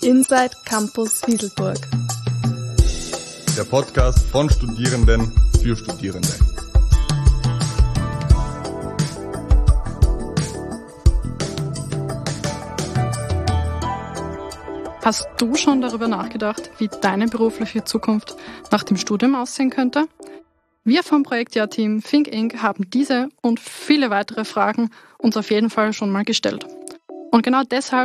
Inside Campus Wieselburg. Der Podcast von Studierenden für Studierende. Hast du schon darüber nachgedacht, wie deine berufliche Zukunft nach dem Studium aussehen könnte? Wir vom Projektjahr-Team Think Inc. haben diese und viele weitere Fragen uns auf jeden Fall schon mal gestellt. Und genau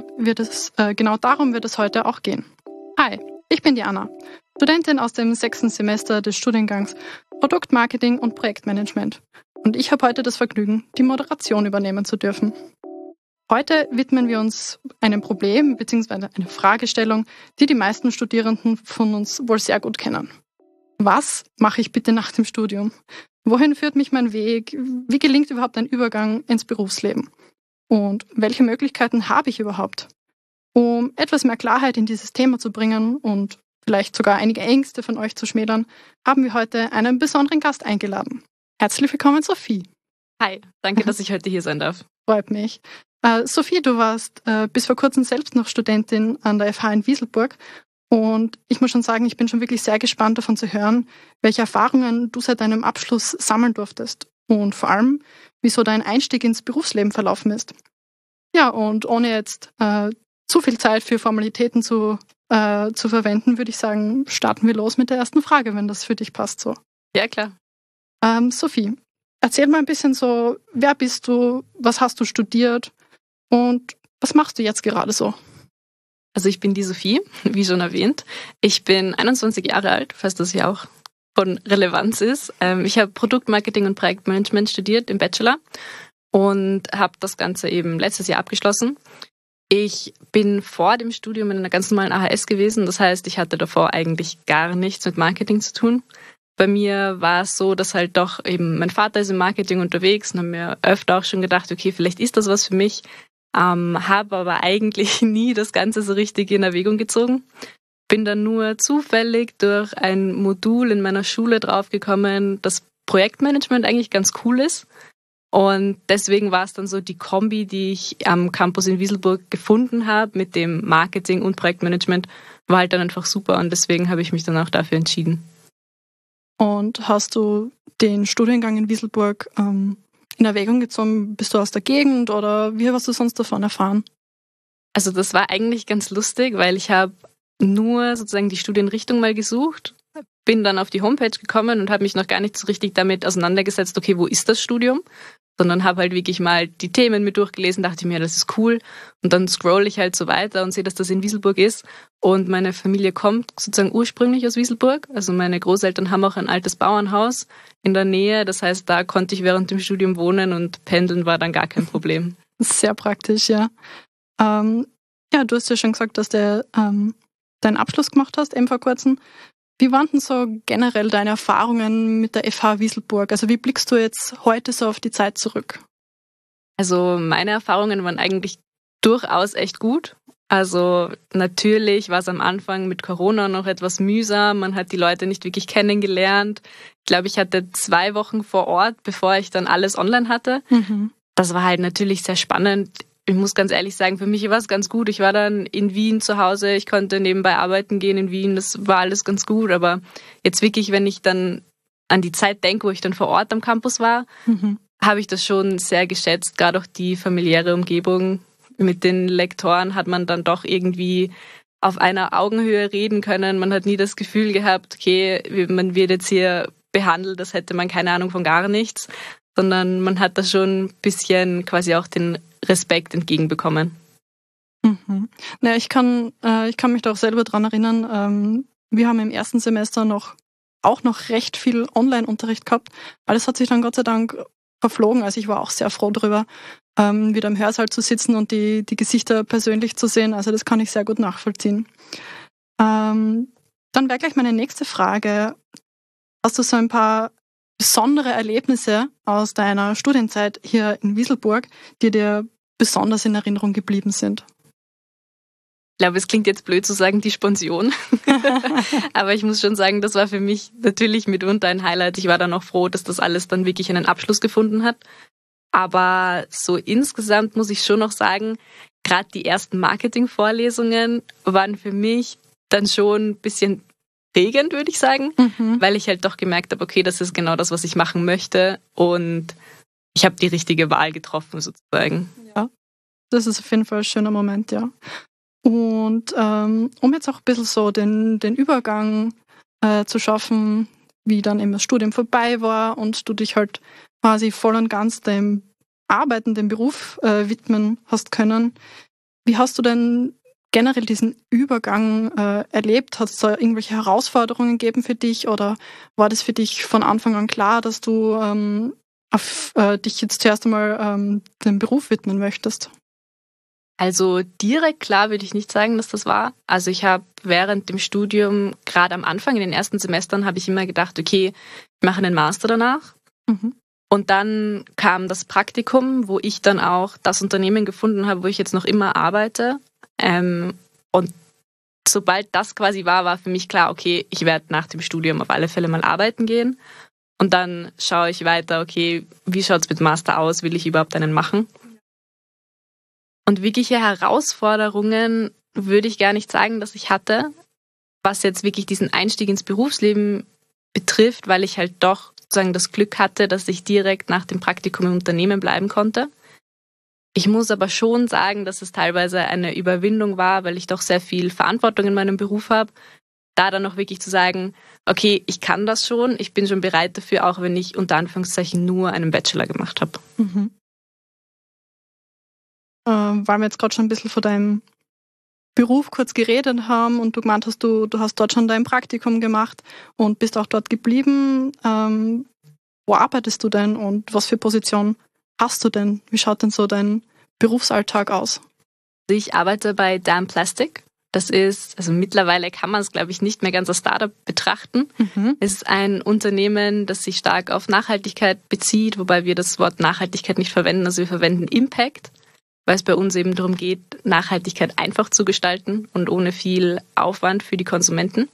darum wird es heute auch gehen. Hi, ich bin Diana, Studentin aus dem 6. Semester des Studiengangs Produktmarketing und Projektmanagement. Und ich habe heute das Vergnügen, die Moderation übernehmen zu dürfen. Heute widmen wir uns einem Problem bzw. einer Fragestellung, die die meisten Studierenden von uns wohl sehr gut kennen. Was mache ich bitte nach dem Studium? Wohin führt mich mein Weg? Wie gelingt überhaupt ein Übergang ins Berufsleben? Und welche Möglichkeiten habe ich überhaupt? Um etwas mehr Klarheit in dieses Thema zu bringen und vielleicht sogar einige Ängste von euch zu schmälern, haben wir heute einen besonderen Gast eingeladen. Herzlich willkommen, Sophie. Hi, danke, dass ich heute hier sein darf. Freut mich. Sophie, du warst bis vor kurzem selbst noch Studentin an der FH in Wieselburg. Und ich muss schon sagen, ich bin schon wirklich sehr gespannt davon zu hören, welche Erfahrungen du seit deinem Abschluss sammeln durftest. Und vor allem, wieso dein Einstieg ins Berufsleben verlaufen ist. Ja, und ohne jetzt zu viel Zeit für Formalitäten zu verwenden, würde ich sagen, starten wir los mit der ersten Frage, wenn das für dich passt so. Ja, klar. Sophie, erzähl mal ein bisschen so, wer bist du, was hast du studiert und was machst du jetzt gerade so? Also ich bin die Sophie, wie schon erwähnt. Ich bin 21 Jahre alt, falls das ja auch von Relevanz ist. Ich habe Produktmarketing und Projektmanagement studiert im Bachelor und habe das Ganze eben letztes Jahr abgeschlossen. Ich bin vor dem Studium in einer ganz normalen AHS gewesen. Das heißt, ich hatte davor eigentlich gar nichts mit Marketing zu tun. Bei mir war es so, dass halt doch eben mein Vater ist im Marketing unterwegs und habe mir öfter auch schon gedacht, okay, vielleicht ist das was für mich. Habe aber eigentlich nie das Ganze so richtig in Erwägung gezogen. Bin dann nur zufällig durch ein Modul in meiner Schule draufgekommen, dass Projektmanagement eigentlich ganz cool ist. Und deswegen war es dann so die Kombi, die ich am Campus in Wieselburg gefunden habe mit dem Marketing und Projektmanagement, war halt dann einfach super und deswegen habe ich mich dann auch dafür entschieden. Und hast du den Studiengang in Wieselburg in Erwägung gezogen? Bist du aus der Gegend oder wie hast du sonst davon erfahren? Also das war eigentlich ganz lustig, weil ich habe nur sozusagen die Studienrichtung mal gesucht, bin dann auf die Homepage gekommen und habe mich noch gar nicht so richtig damit auseinandergesetzt, okay, wo ist das Studium? Sondern habe halt wirklich mal die Themen mit durchgelesen, dachte mir, das ist cool. Und dann scroll ich halt so weiter und sehe, dass das in Wieselburg ist. Und meine Familie kommt sozusagen ursprünglich aus Wieselburg. Also meine Großeltern haben auch ein altes Bauernhaus in der Nähe. Das heißt, da konnte ich während dem Studium wohnen und pendeln war dann gar kein Problem. Sehr praktisch, ja. Ja, du hast ja schon gesagt, dass du deinen Abschluss gemacht hast, eben vor kurzem. Wie waren denn so generell deine Erfahrungen mit der FH Wieselburg? Also wie blickst du jetzt heute so auf die Zeit zurück? Also meine Erfahrungen waren eigentlich durchaus echt gut. Also natürlich war es am Anfang mit Corona noch etwas mühsam. Man hat die Leute nicht wirklich kennengelernt. Ich glaube, ich hatte 2 Wochen vor Ort, bevor ich dann alles online hatte. Das war halt natürlich sehr spannend. Ich muss ganz ehrlich sagen, für mich war es ganz gut. Ich war dann in Wien zu Hause, ich konnte nebenbei arbeiten gehen in Wien, das war alles ganz gut. Aber jetzt wirklich, wenn ich dann an die Zeit denke, wo ich dann vor Ort am Campus war, habe ich das schon sehr geschätzt. Gerade auch die familiäre Umgebung. Mit den Lektoren hat man dann doch irgendwie auf einer Augenhöhe reden können. Man hat nie das Gefühl gehabt, okay, man wird jetzt hier behandelt, das hätte man keine Ahnung von gar nichts. Sondern man hat da schon ein bisschen quasi auch den Respekt entgegenbekommen. Ja, ich kann mich da auch selber dran erinnern. Wir haben im ersten Semester auch noch recht viel Online-Unterricht gehabt. Alles hat sich dann Gott sei Dank verflogen. Also ich war auch sehr froh drüber, wieder im Hörsaal zu sitzen und die Gesichter persönlich zu sehen. Also das kann ich sehr gut nachvollziehen. Dann wäre gleich meine nächste Frage. Hast du so ein paar besondere Erlebnisse aus deiner Studienzeit hier in Wieselburg, die dir besonders in Erinnerung geblieben sind? Ich glaube, es klingt jetzt blöd zu sagen, die Sponsion. Aber ich muss schon sagen, das war für mich natürlich mitunter ein Highlight. Ich war dann auch froh, dass das alles dann wirklich einen Abschluss gefunden hat. Aber so insgesamt muss ich schon noch sagen, gerade die ersten Marketing-Vorlesungen waren für mich dann schon ein bisschen prägend, würde ich sagen, weil ich halt doch gemerkt habe, okay, das ist genau das, was ich machen möchte und ich habe die richtige Wahl getroffen sozusagen. Ja, das ist auf jeden Fall ein schöner Moment, ja. Und um jetzt auch ein bisschen so den Übergang zu schaffen, wie dann eben das Studium vorbei war und du dich halt quasi voll und ganz dem Arbeiten, dem Beruf widmen hast können. Wie hast du denn generell diesen Übergang erlebt? Hat es da irgendwelche Herausforderungen gegeben für dich oder war das für dich von Anfang an klar, dass du dich jetzt zuerst einmal dem Beruf widmen möchtest? Also direkt klar würde ich nicht sagen, dass das war. Also ich habe während dem Studium, gerade am Anfang, in den ersten Semestern, habe ich immer gedacht, okay, ich mache einen Master danach. Und dann kam das Praktikum, wo ich dann auch das Unternehmen gefunden habe, wo ich jetzt noch immer arbeite. Und sobald das quasi war für mich klar, okay, ich werde nach dem Studium auf alle Fälle mal arbeiten gehen. Und dann schaue ich weiter, okay, wie schaut es mit Master aus? Will ich überhaupt einen machen? Und wirkliche Herausforderungen würde ich gar nicht sagen, dass ich hatte, was jetzt wirklich diesen Einstieg ins Berufsleben betrifft, weil ich halt doch sozusagen das Glück hatte, dass ich direkt nach dem Praktikum im Unternehmen bleiben konnte. Ich muss aber schon sagen, dass es teilweise eine Überwindung war, weil ich doch sehr viel Verantwortung in meinem Beruf habe, da dann noch wirklich zu sagen, okay, ich kann das schon, ich bin schon bereit dafür, auch wenn ich unter Anführungszeichen nur einen Bachelor gemacht habe. Weil wir jetzt gerade schon ein bisschen von deinem Beruf kurz geredet haben und du gemeint hast, du hast dort schon dein Praktikum gemacht und bist auch dort geblieben. Wo arbeitest du denn und was für Position hast du denn? Wie schaut denn so dein Berufsalltag aus? Ich arbeite bei Damn Plastic. Das ist, also mittlerweile kann man es, glaube ich, nicht mehr ganz als Startup betrachten. Es ist ein Unternehmen, das sich stark auf Nachhaltigkeit bezieht, wobei wir das Wort Nachhaltigkeit nicht verwenden, also wir verwenden Impact, weil es bei uns eben darum geht, Nachhaltigkeit einfach zu gestalten und ohne viel Aufwand für die Konsumenten.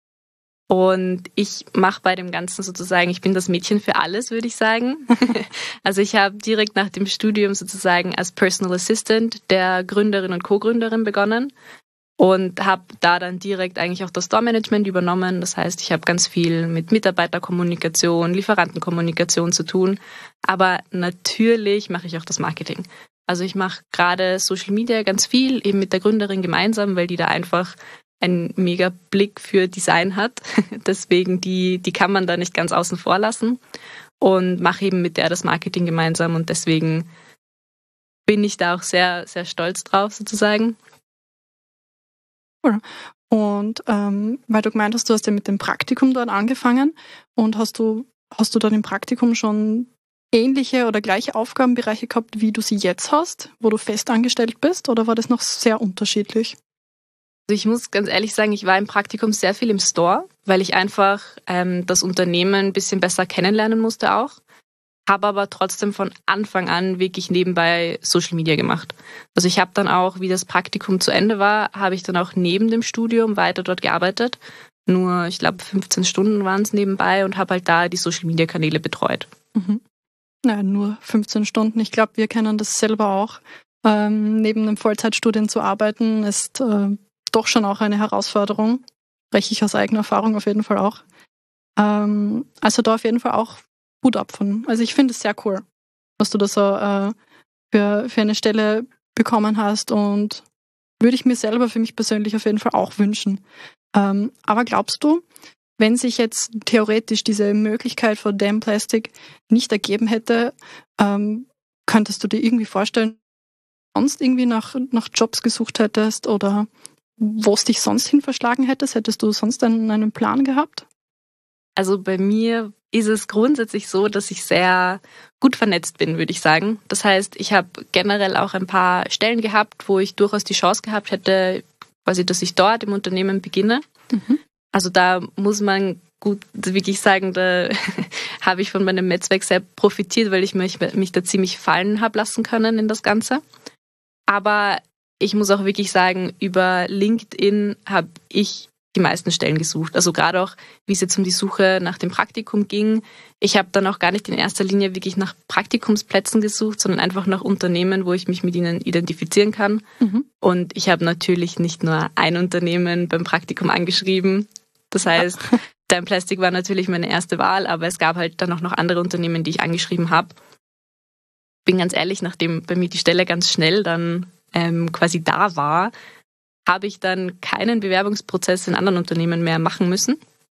Und ich mache bei dem Ganzen sozusagen, ich bin das Mädchen für alles, würde ich sagen. Also ich habe direkt nach dem Studium sozusagen als Personal Assistant der Gründerin und Co-Gründerin begonnen und habe da dann direkt eigentlich auch das Store-Management übernommen. Das heißt, ich habe ganz viel mit Mitarbeiterkommunikation, Lieferantenkommunikation zu tun. Aber natürlich mache ich auch das Marketing. Also ich mache gerade Social Media ganz viel, eben mit der Gründerin gemeinsam, weil die da einfach einen mega Blick für Design hat. Deswegen, die kann man da nicht ganz außen vor lassen. Und mache eben mit der das Marketing gemeinsam. Und deswegen bin ich da auch sehr, sehr stolz drauf, sozusagen. Cool. Und weil du gemeint hast, du hast ja mit dem Praktikum dort angefangen. Und hast du dann im Praktikum schon ähnliche oder gleiche Aufgabenbereiche gehabt, wie du sie jetzt hast, wo du fest angestellt bist, oder war das noch sehr unterschiedlich? Also ich muss ganz ehrlich sagen, ich war im Praktikum sehr viel im Store, weil ich einfach das Unternehmen ein bisschen besser kennenlernen musste auch, habe aber trotzdem von Anfang an wirklich nebenbei Social Media gemacht. Also ich habe dann auch, wie das Praktikum zu Ende war, habe ich dann auch neben dem Studium weiter dort gearbeitet. Nur, ich glaube, 15 Stunden waren es nebenbei und habe halt da die Social Media Kanäle betreut. Naja, nur 15 Stunden. Ich glaube, wir kennen das selber auch. Neben einem Vollzeitstudien zu arbeiten, ist doch schon auch eine Herausforderung. Spreche ich aus eigener Erfahrung auf jeden Fall auch. Also da auf jeden Fall auch Hut ab von. Also ich finde es sehr cool, was du da so für eine Stelle bekommen hast und würde ich mir selber für mich persönlich auf jeden Fall auch wünschen. Aber glaubst du, wenn sich jetzt theoretisch diese Möglichkeit von Damn Plastic nicht ergeben hätte, könntest du dir irgendwie vorstellen, sonst irgendwie nach Jobs gesucht hättest oder wo es dich sonst hin verschlagen hättest? Hättest du sonst einen Plan gehabt? Also bei mir ist es grundsätzlich so, dass ich sehr gut vernetzt bin, würde ich sagen. Das heißt, ich habe generell auch ein paar Stellen gehabt, wo ich durchaus die Chance gehabt hätte, quasi, dass ich dort im Unternehmen beginne. Also da muss man gut wirklich sagen, da habe ich von meinem Netzwerk sehr profitiert, weil ich mich da ziemlich fallen habe lassen können in das Ganze. Aber ich muss auch wirklich sagen, über LinkedIn habe ich die meisten Stellen gesucht. Also gerade auch, wie es jetzt um die Suche nach dem Praktikum ging. Ich habe dann auch gar nicht in erster Linie wirklich nach Praktikumsplätzen gesucht, sondern einfach nach Unternehmen, wo ich mich mit ihnen identifizieren kann. Und ich habe natürlich nicht nur ein Unternehmen beim Praktikum angeschrieben. Das heißt, Dime Plastic war natürlich meine erste Wahl, aber es gab halt dann auch noch andere Unternehmen, die ich angeschrieben habe. Bin ganz ehrlich, nachdem bei mir die Stelle ganz schnell dann quasi da war, habe ich dann keinen Bewerbungsprozess in anderen Unternehmen mehr machen müssen.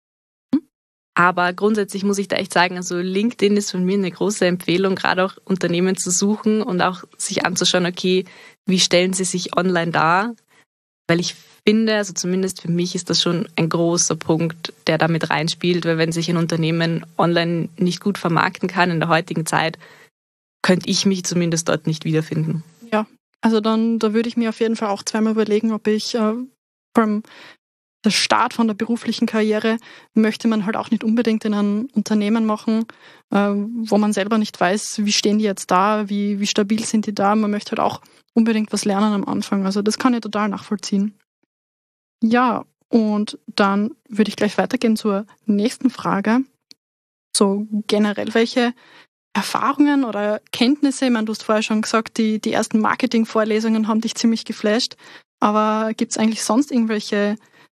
Aber grundsätzlich muss ich da echt sagen, also LinkedIn ist von mir eine große Empfehlung, gerade auch Unternehmen zu suchen und auch sich anzuschauen, okay, wie stellen sie sich online dar? Weil ich finde, also zumindest für mich ist das schon ein großer Punkt, der da mit reinspielt, weil wenn sich ein Unternehmen online nicht gut vermarkten kann in der heutigen Zeit, könnte ich mich zumindest dort nicht wiederfinden. Ja, also da würde ich mir auf jeden Fall auch zweimal überlegen, ob ich vom der Start von der beruflichen Karriere möchte man halt auch nicht unbedingt in einem Unternehmen machen, wo man selber nicht weiß, wie stehen die jetzt da, wie stabil sind die da. Man möchte halt auch unbedingt was lernen am Anfang. Also das kann ich total nachvollziehen. Ja, und dann würde ich gleich weitergehen zur nächsten Frage. So generell, welche Erfahrungen oder Kenntnisse, ich meine, du hast vorher schon gesagt, die ersten Marketing-Vorlesungen haben dich ziemlich geflasht, aber gibt es eigentlich sonst irgendwelche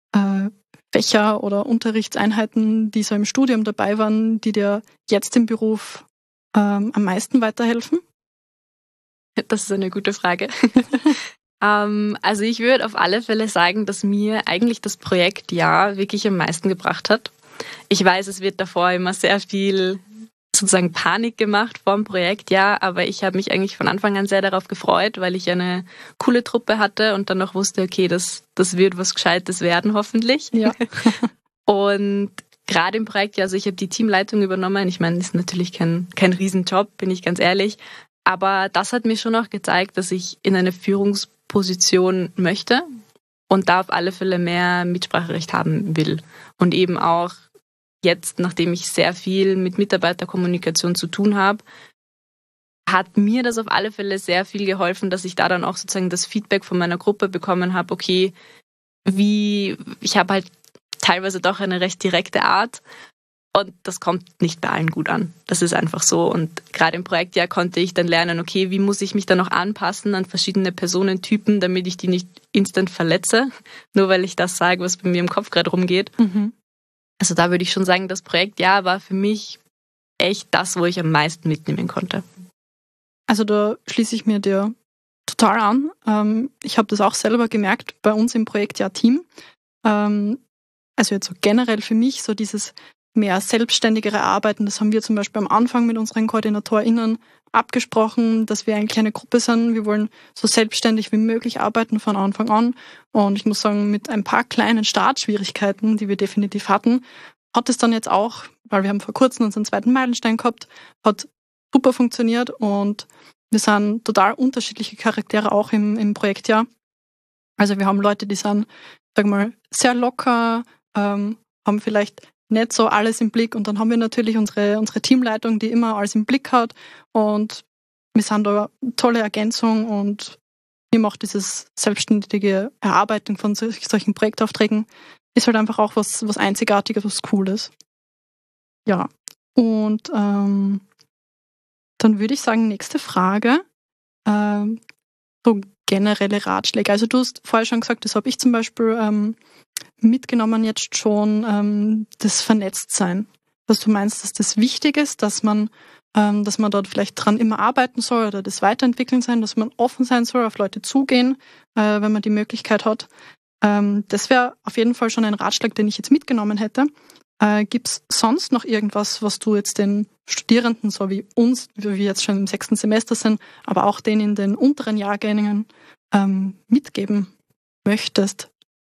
Fächer oder Unterrichtseinheiten, die so im Studium dabei waren, die dir jetzt im Beruf am meisten weiterhelfen? Das ist eine gute Frage. Also ich würde auf alle Fälle sagen, dass mir eigentlich das Projektjahr wirklich am meisten gebracht hat. Ich weiß, es wird davor immer sehr viel sozusagen Panik gemacht vor dem Projektjahr, aber ich habe mich eigentlich von Anfang an sehr darauf gefreut, weil ich eine coole Truppe hatte und dann noch wusste, okay, das wird was Gescheites werden, hoffentlich. Ja. Und gerade im Projektjahr, also ich habe die Teamleitung übernommen. Ich meine, das ist natürlich kein Riesenjob, bin ich ganz ehrlich. Aber das hat mir schon auch gezeigt, dass ich in eine Führungsposition möchte und da auf alle Fälle mehr Mitspracherecht haben will. Und eben auch jetzt, nachdem ich sehr viel mit Mitarbeiterkommunikation zu tun habe, hat mir das auf alle Fälle sehr viel geholfen, dass ich da dann auch sozusagen das Feedback von meiner Gruppe bekommen habe, okay, ich habe halt teilweise doch eine recht direkte Art und das kommt nicht bei allen gut an. Das ist einfach so. Und gerade im Projektjahr konnte ich dann lernen, okay, wie muss ich mich dann noch anpassen an verschiedene Personentypen, damit ich die nicht instant verletze, nur weil ich das sage, was bei mir im Kopf gerade rumgeht. Also da würde ich schon sagen, das Projektjahr war für mich echt das, wo ich am meisten mitnehmen konnte. Also da schließe ich mir dir total an. Ich habe das auch selber gemerkt bei uns im Projektjahr-Team. Also jetzt so generell für mich so dieses mehr selbstständigere Arbeiten, das haben wir zum Beispiel am Anfang mit unseren KoordinatorInnen abgesprochen, dass wir eigentlich eine Gruppe sind. Wir wollen so selbstständig wie möglich arbeiten von Anfang an. Und ich muss sagen, mit ein paar kleinen Startschwierigkeiten, die wir definitiv hatten, hat es dann jetzt auch, weil wir haben vor kurzem unseren zweiten Meilenstein gehabt, hat super funktioniert und wir sind total unterschiedliche Charaktere auch im Projektjahr. Also wir haben Leute, die sind, sag mal, sehr locker, haben vielleicht nicht so alles im Blick und dann haben wir natürlich unsere Teamleitung, die immer alles im Blick hat und wir sind da eine tolle Ergänzung und mir macht dieses selbstständige Erarbeiten von solchen Projektaufträgen ist halt einfach auch was Einzigartiges, was Cooles. Ja, und dann würde ich sagen, nächste Frage, so generelle Ratschläge. Also du hast vorher schon gesagt, das habe ich zum Beispiel mitgenommen jetzt schon, das Vernetztsein. Dass du meinst, dass das wichtig ist, dass man dort vielleicht dran immer arbeiten soll oder das weiterentwickeln sein, dass man offen sein soll, auf Leute zugehen, wenn man die Möglichkeit hat. Das wäre auf jeden Fall schon ein Ratschlag, den ich jetzt mitgenommen hätte. Gibt es sonst noch irgendwas, was du jetzt den Studierenden, so wie uns, wie wir jetzt schon im 6. Semester sind, aber auch denen in den unteren Jahrgängen mitgeben möchtest?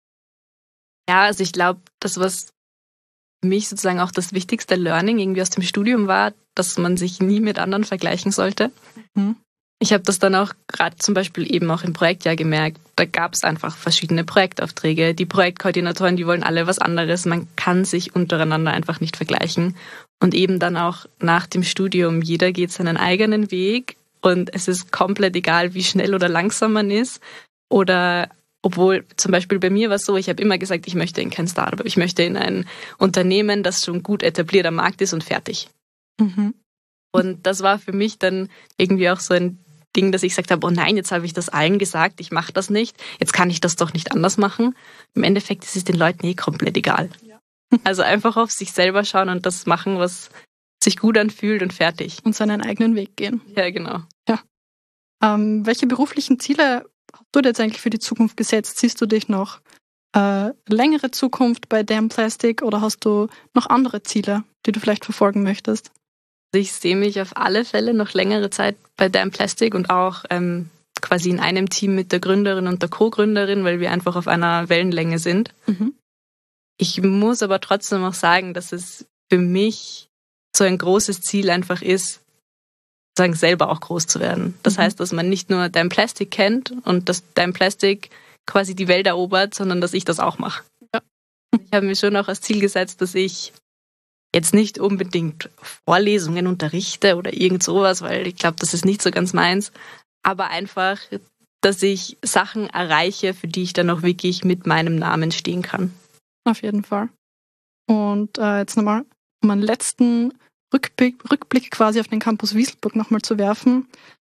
Ja, also ich glaube, das, was für mich sozusagen auch das wichtigste Learning irgendwie aus dem Studium war, dass man sich nie mit anderen vergleichen sollte. Ich habe das dann auch gerade zum Beispiel eben auch im Projektjahr gemerkt. Da gab es einfach verschiedene Projektaufträge. Die Projektkoordinatoren, die wollen alle was anderes. Man kann sich untereinander einfach nicht vergleichen. Und eben dann auch nach dem Studium, jeder geht seinen eigenen Weg und es ist komplett egal, wie schnell oder langsam man ist oder Obwohl zum Beispiel bei mir war es so, ich habe immer gesagt, ich möchte in kein Startup, ich möchte in ein Unternehmen, das schon gut etabliert am Markt ist und fertig. Mhm. Und das war für mich dann irgendwie auch so ein Ding, dass ich gesagt habe, oh nein, jetzt habe ich das allen gesagt, ich mache das nicht, jetzt kann ich das doch nicht anders machen. Im Endeffekt ist es den Leuten komplett egal. Ja. Also einfach auf sich selber schauen und das machen, was sich gut anfühlt und fertig. Und seinen eigenen Weg gehen. Ja, genau. Ja. Welche beruflichen Ziele hast du dir jetzt eigentlich für die Zukunft gesetzt? Siehst du dich noch längere Zukunft bei Damn Plastic oder hast du noch andere Ziele, die du vielleicht verfolgen möchtest? Ich sehe mich auf alle Fälle noch längere Zeit bei Damn Plastic und auch quasi in einem Team mit der Gründerin und der Co-Gründerin, weil wir einfach auf einer Wellenlänge sind. Mhm. Ich muss aber trotzdem auch sagen, dass es für mich so ein großes Ziel einfach ist, sagen, selber auch groß zu werden. Das heißt, dass man nicht nur Damn Plastic kennt und dass Damn Plastic quasi die Welt erobert, sondern dass ich das auch mache. Ja. Ich habe mir schon auch als Ziel gesetzt, dass ich jetzt nicht unbedingt Vorlesungen unterrichte oder irgend sowas, weil ich glaube, das ist nicht so ganz meins, aber einfach, dass ich Sachen erreiche, für die ich dann auch wirklich mit meinem Namen stehen kann. Auf jeden Fall. Und jetzt nochmal, um einen letzten Rückblick quasi auf den Campus Wieselburg nochmal zu werfen.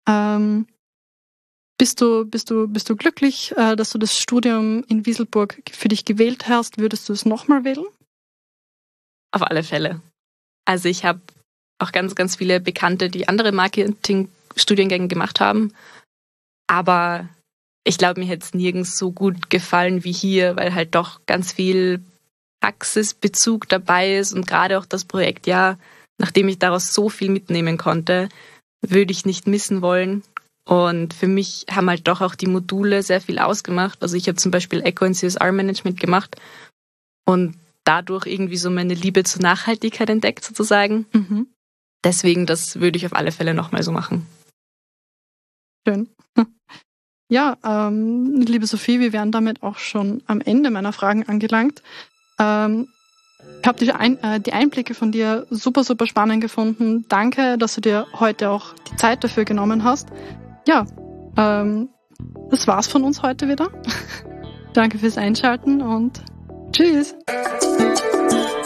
Bist du glücklich, dass du das Studium in Wieselburg für dich gewählt hast? Würdest du es nochmal wählen? Auf alle Fälle. Also ich habe auch ganz, ganz viele Bekannte, die andere Marketing-Studiengänge gemacht haben. Aber ich glaube, mir hätte es nirgends so gut gefallen wie hier, weil halt doch ganz viel Praxisbezug dabei ist und gerade auch das Projekt, ja, nachdem ich daraus so viel mitnehmen konnte, würde ich nicht missen wollen. Und für mich haben halt doch auch die Module sehr viel ausgemacht. Also ich habe zum Beispiel Eco- und CSR-Management gemacht und dadurch irgendwie so meine Liebe zur Nachhaltigkeit entdeckt sozusagen. Mhm. Deswegen, das würde ich auf alle Fälle nochmal so machen. Schön. Ja, liebe Sophie, wir wären damit auch schon am Ende meiner Fragen angelangt. Ich habe die Einblicke von dir super, super spannend gefunden. Danke, dass du dir heute auch die Zeit dafür genommen hast. Ja, das war's von uns heute wieder. Danke fürs Einschalten und tschüss.